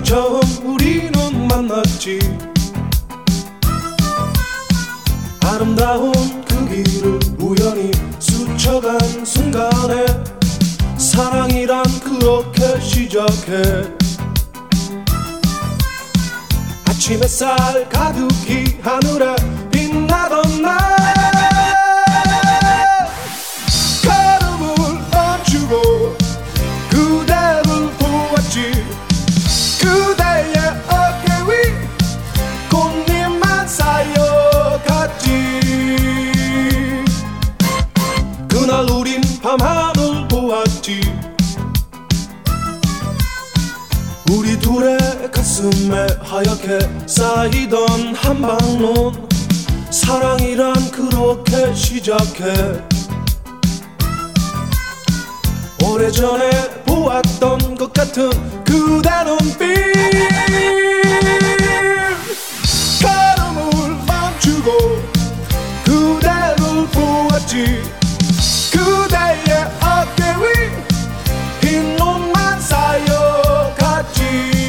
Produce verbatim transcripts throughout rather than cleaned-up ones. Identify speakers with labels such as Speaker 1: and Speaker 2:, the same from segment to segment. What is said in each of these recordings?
Speaker 1: 처음 우리는 만났지. 아름다운 그 길을 우연히 스쳐간 순간에 사랑이란 그렇게 시작해. 아침 햇살 가득히 하늘에 빛나던 날 걸음을 멈추고 그대를 보았지. 그대의 어깨 위 꽃잎만 쌓여갔지. 그날 우린 밤하늘 보았지. 우리 둘의 가슴에 하얗게 쌓이던 한방눈. 사랑이란 그렇게 시작해. 오래전에 보았던 것 같은 그대 눈빛. 걸음을 멈추고 그대를 보았지. 그대의 어깨 위 흰 눈만 쌓여갔지.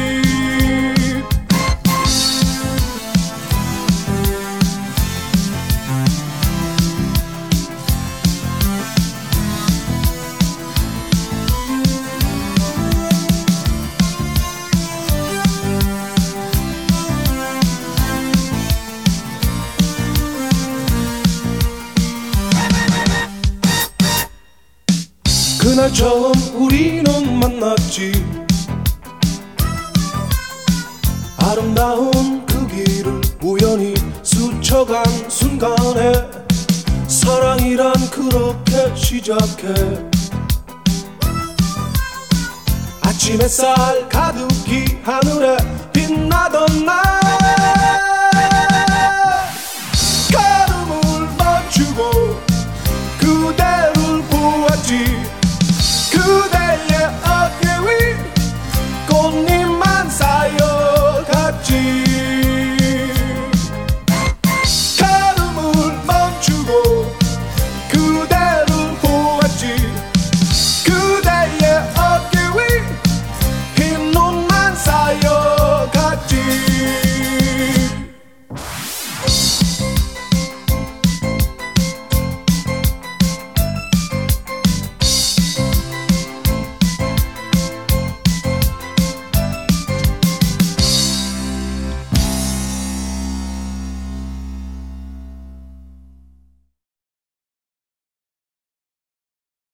Speaker 1: 그날 처음 우리는 만났지. 아름다운 그 길을 우연히 스쳐간 순간에 사랑이란 그렇게 시작해. 아침 햇살 가득히 하늘에 빛나던 날